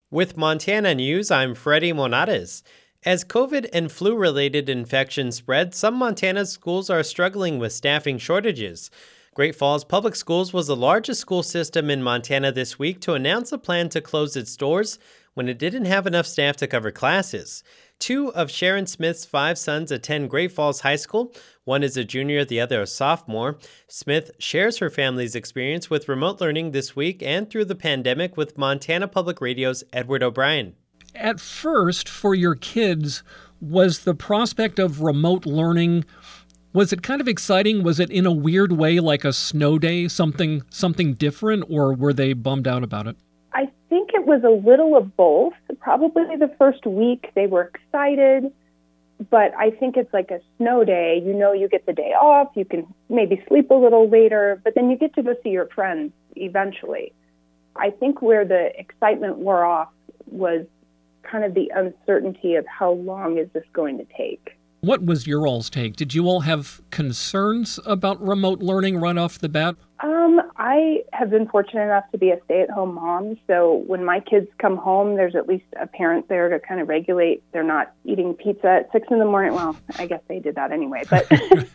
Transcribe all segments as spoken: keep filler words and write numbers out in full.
With Montana News, I'm Freddie Monades. As COVID and flu-related infections spread, some Montana schools are struggling with staffing shortages. Great Falls Public Schools was the largest school system in Montana this week to announce a plan to close its doors when it didn't have enough staff to cover classes. Two of Sharon Smith's five sons attend Great Falls High School. One is a junior, the other a sophomore. Smith shares her family's experience with remote learning this week and through the pandemic with Montana Public Radio's Edward O'Brien. At first, for your kids, was the prospect of remote learning, was it kind of exciting? Was it in a weird way like a snow day, something something different, or were they bummed out about it? I think it was a little of both. Probably the first week they were excited, but I think it's like a snow day. You know, you get the day off, you can maybe sleep a little later, but then you get to go see your friends eventually. I think where the excitement wore off was kind of the uncertainty of how long is this going to take. What was your all's take? Did you all have concerns about remote learning right off the bat? Um, I have been fortunate enough to be a stay-at-home mom, so when my kids come home, there's at least a parent there to kind of regulate. They're not eating pizza at six in the morning. Well, I guess they did that anyway, but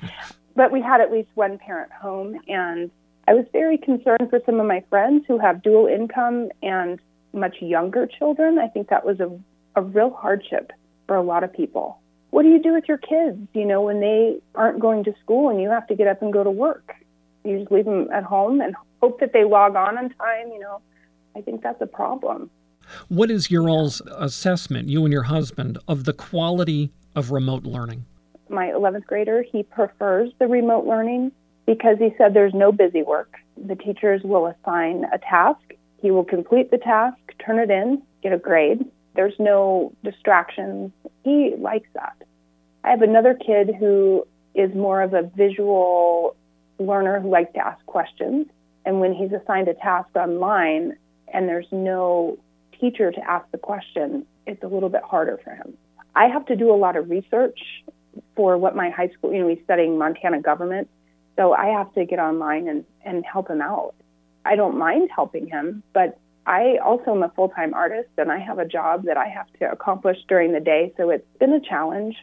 but we had at least one parent home, and I was very concerned for some of my friends who have dual income and much younger children. I think that was a, a real hardship for a lot of people. What do you do with your kids, you know, when they aren't going to school and you have to get up and go to work? You just leave them at home and hope that they log on on time, you know. I think that's a problem. What is your all's assessment, you and your husband, of the quality of remote learning? My eleventh grader, he prefers the remote learning because he said there's no busy work. The teachers will assign a task. He will complete the task, turn it in, get a grade. There's no distractions. He likes that. I have another kid who is more of a visual learner who likes to ask questions. And when he's assigned a task online and there's no teacher to ask the question, it's a little bit harder for him. I have to do a lot of research for what my high school, you know, he's studying Montana government. So I have to get online and, and help him out. I don't mind helping him, but I also am a full-time artist, and I have a job that I have to accomplish during the day, so it's been a challenge.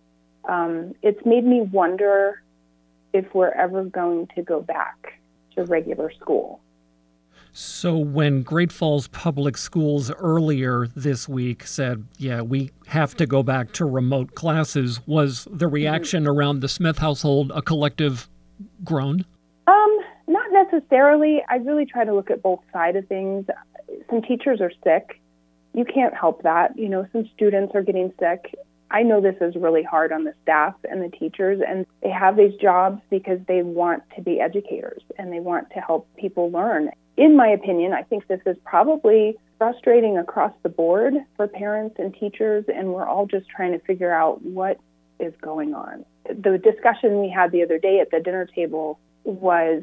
Um, it's made me wonder if we're ever going to go back to regular school. So when Great Falls Public Schools earlier this week said, yeah, we have to go back to remote classes, was the reaction mm-hmm. around the Smith household a collective groan? Um, not necessarily. I really try to look at both sides of things. Some teachers are sick. You can't help that. You know, some students are getting sick. I know this is really hard on the staff and the teachers, and they have these jobs because they want to be educators and they want to help people learn. In my opinion, I think this is probably frustrating across the board for parents and teachers, and we're all just trying to figure out what is going on. The discussion we had the other day at the dinner table was,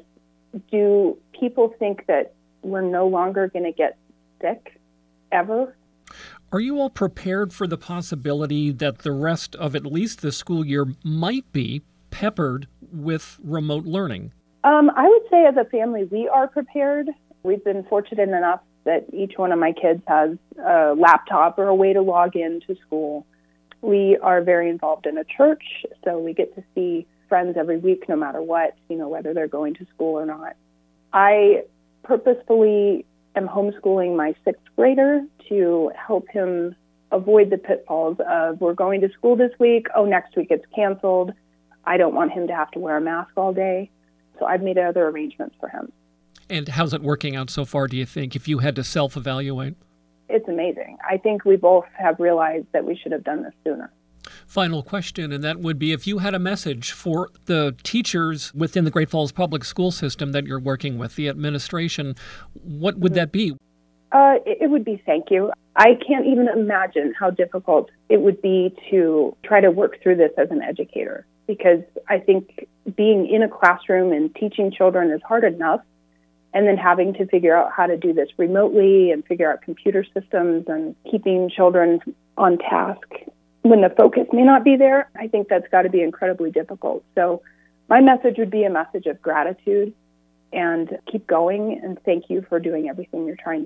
do people think that we're no longer going to get sick ever? Are you all prepared for the possibility that the rest of at least the school year might be peppered with remote learning? Um, I would say as a family, we are prepared. We've been fortunate enough that each one of my kids has a laptop or a way to log in to school. We are very involved in a church, so we get to see friends every week no matter what, you know, whether they're going to school or not. I purposefully am homeschooling my sixth grader to help him avoid the pitfalls of, we're going to school this week, oh, next week it's canceled. I don't want him to have to wear a mask all day. So I've made other arrangements for him. And how's it working out so far, do you think, if you had to self-evaluate? It's amazing. I think we both have realized that we should have done this sooner. Final question, and that would be, if you had a message for the teachers within the Great Falls Public School system that you're working with, the administration, what would that be? Uh, it, it would be thank you. I can't even imagine how difficult it would be to try to work through this as an educator, because I think being in a classroom and teaching children is hard enough, and then having to figure out how to do this remotely and figure out computer systems and keeping children on task when the focus may not be there, I think that's got to be incredibly difficult. So my message would be a message of gratitude and keep going, and thank you for doing everything you're trying to do.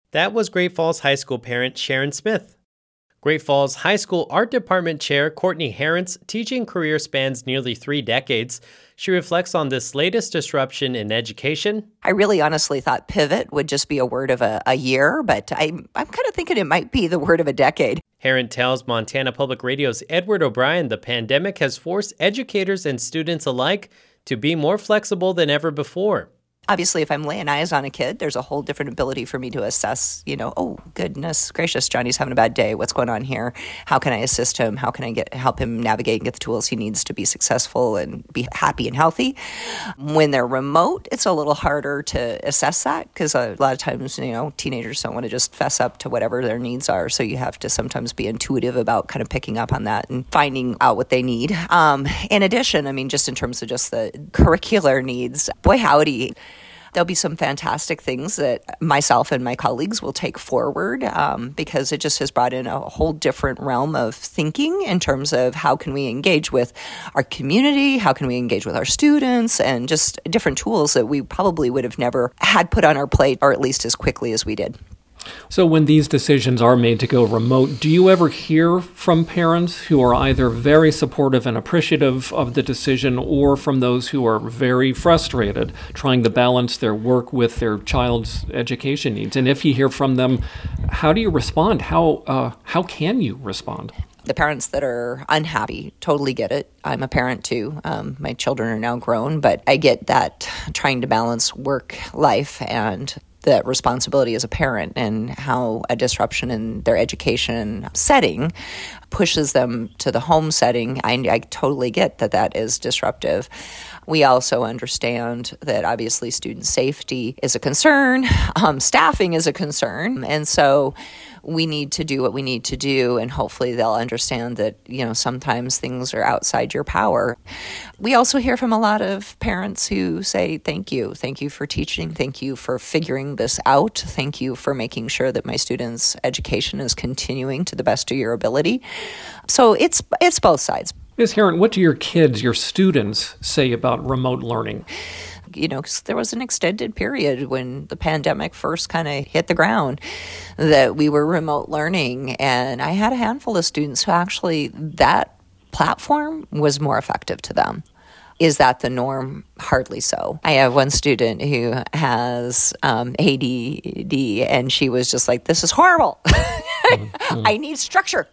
That was Great Falls High School parent Sharon Smith. Great Falls High School Art Department Chair Courtney Herent's teaching career spans nearly three decades. She reflects on this latest disruption in education. I really honestly thought pivot would just be a word of a, a year, but I, I'm kind of thinking it might be the word of a decade. Herent tells Montana Public Radio's Edward O'Brien the pandemic has forced educators and students alike to be more flexible than ever before. Obviously, if I'm laying eyes on a kid, there's a whole different ability for me to assess, you know, oh, goodness gracious, Johnny's having a bad day. What's going on here? How can I assist him? How can I get help him navigate and get the tools he needs to be successful and be happy and healthy? When they're remote, it's a little harder to assess that because a lot of times, you know, teenagers don't want to just fess up to whatever their needs are. So you have to sometimes be intuitive about kind of picking up on that and finding out what they need. Um, in addition, I mean, just in terms of just the curricular needs, boy, howdy. There'll be some fantastic things that myself and my colleagues will take forward um, because it just has brought in a whole different realm of thinking in terms of how can we engage with our community, how can we engage with our students, and just different tools that we probably would have never had put on our plate, or at least as quickly as we did. So when these decisions are made to go remote, do you ever hear from parents who are either very supportive and appreciative of the decision or from those who are very frustrated trying to balance their work with their child's education needs? And if you hear from them, how do you respond? How uh, how can you respond? The parents that are unhappy totally get it. I'm a parent too. Um, my children are now grown, but I get that trying to balance work life and that responsibility as a parent and how a disruption in their education setting pushes them to the home setting. I, I totally get that that is disruptive. We also understand that obviously student safety is a concern, um, staffing is a concern, and so we need to do what we need to do, and hopefully they'll understand that, you know, sometimes things are outside your power. We also hear from a lot of parents who say, thank you. Thank you for teaching. Thank you for figuring this out. Thank you for making sure that my students' education is continuing to the best of your ability. So it's it's both sides. Miz Herent, what do your kids, your students, say about remote learning? You know, 'cause there was an extended period when the pandemic first kind of hit the ground that we were remote learning. And I had a handful of students who actually that platform was more effective to them. Is that the norm? Hardly so. I have one student who has um, A D D, and she was just like, this is horrible. mm-hmm. I need structure.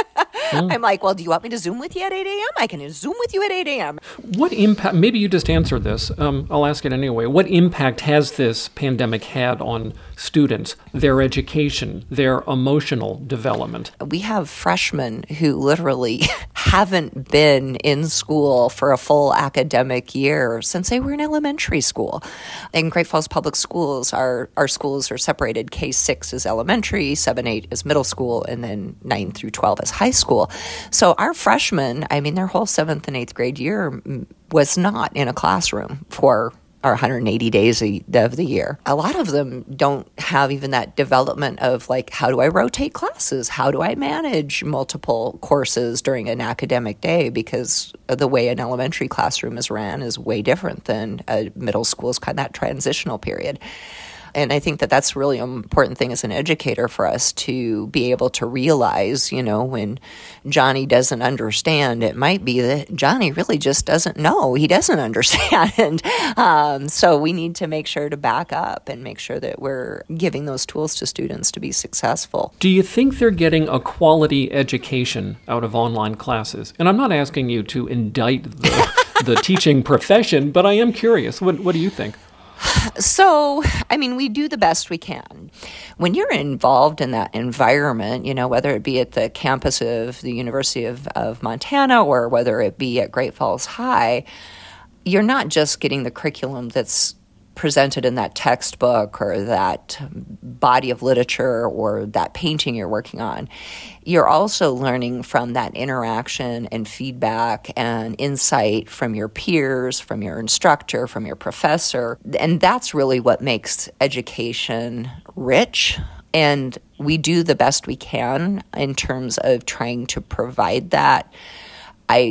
mm. I'm like, well, do you want me to Zoom with you at eight a.m.? I can Zoom with you at eight a.m. What impact, maybe you just answered this, um, I'll ask it anyway. What impact has this pandemic had on students, their education, their emotional development? We have freshmen who literally haven't been in school for a full academic year since they were in elementary school. In Great Falls Public Schools, our, our schools are separated. K six is elementary, seven eight is middle school, and then nine through twelve is high school. So our freshmen, I mean, their whole seventh and eighth grade year was not in a classroom for or one hundred eighty days of the year. A lot of them don't have even that development of like, how do I rotate classes? How do I manage multiple courses during an academic day? Because the way an elementary classroom is ran is way different than a middle school's kind of that transitional period. And I think that that's really an important thing as an educator for us to be able to realize, you know, when Johnny doesn't understand, it might be that Johnny really just doesn't know. He doesn't understand. um, so we need to make sure to back up and make sure that we're giving those tools to students to be successful. Do you think they're getting a quality education out of online classes? And I'm not asking you to indict the, the teaching profession, but I am curious. What, what do you think? So, I mean, we do the best we can. When you're involved in that environment, you know, whether it be at the campus of the University of, of Montana or whether it be at Great Falls High, you're not just getting the curriculum that's presented in that textbook or that body of literature or that painting you're working on. You're also learning from that interaction and feedback and insight from your peers, from your instructor, from your professor. And that's really what makes education rich. And we do the best we can in terms of trying to provide that. I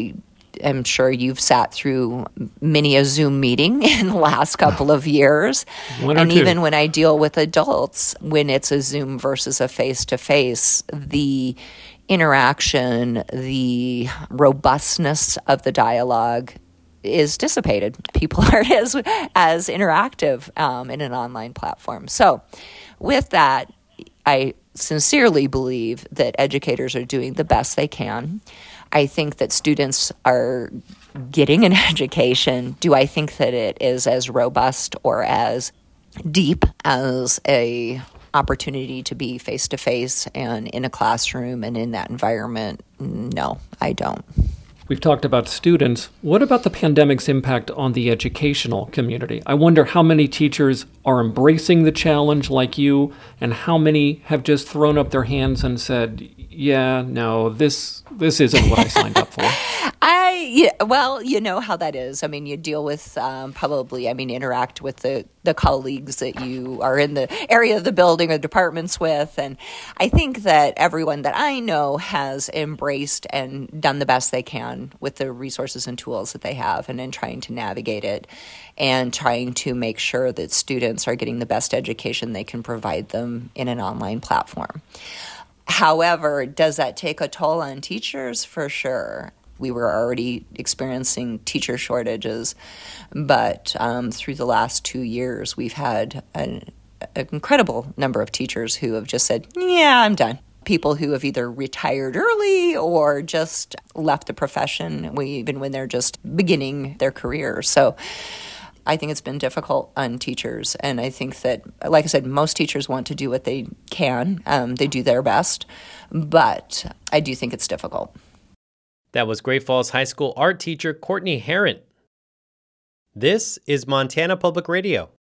I'm sure you've sat through many a Zoom meeting in the last couple of years. One or and two. Even when I deal with adults, when it's a Zoom versus a face-to-face, the interaction, the robustness of the dialogue is dissipated. People aren't as, as interactive um, in an online platform. So with that, I sincerely believe that educators are doing the best they can. I think that students are getting an education. Do I think that it is as robust or as deep as a opportunity to be face-to-face and in a classroom and in that environment? No, I don't. We've talked about students. What about the pandemic's impact on the educational community? I wonder how many teachers are embracing the challenge like you, and how many have just thrown up their hands and said, yeah, no, this this isn't what I signed up for. I, yeah, well, you know how that is. I mean, you deal with um, probably, I mean, interact with the, the colleagues that you are in the area of the building or departments with. And I think that everyone that I know has embraced and done the best they can with the resources and tools that they have, and in trying to navigate it and trying to make sure that students are getting the best education they can provide them in an online platform. However, does that take a toll on teachers? For sure. We were already experiencing teacher shortages, but um, through the last two years, we've had an, an incredible number of teachers who have just said, yeah, I'm done. People who have either retired early or just left the profession, even when they're just beginning their career. So I think it's been difficult on teachers. And I think that, like I said, most teachers want to do what they can. Um, they do their best. But I do think it's difficult. That was Great Falls High School art teacher Courtney Herron. This is Montana Public Radio.